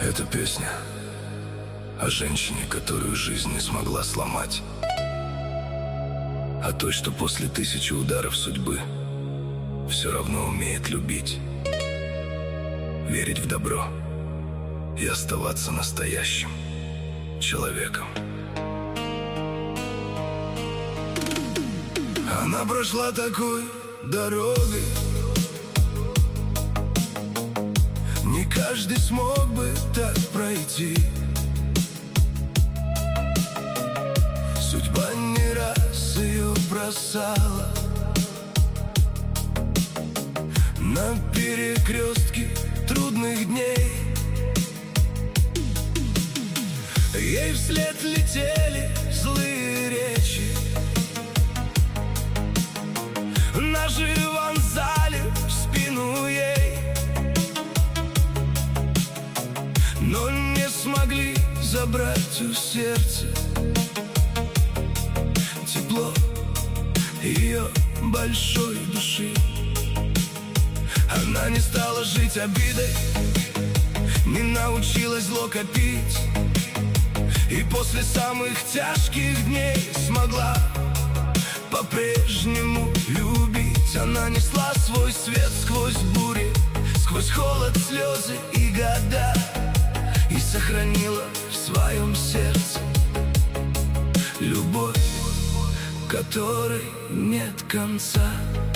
Эта песня о женщине, которую жизнь не смогла сломать, о той, что после 1000 ударов судьбы все равно умеет любить, верить в добро и оставаться настоящим человеком. Она прошла такой дорогой, не каждый смог бы так пройти. Судьба не раз ее бросала на перекрестке трудных дней. Ей вслед летели злые речи, ножи вонзали в спину ей, но не смогли забрать у сердца тепло ее большой души. Она не стала жить обидой, не научилась зло копить, и после самых тяжких дней смогла по-прежнему любить. Она несла свой свет сквозь бури, сквозь холод, слезы и года, и сохранила в своем сердце любовь, которой нет конца.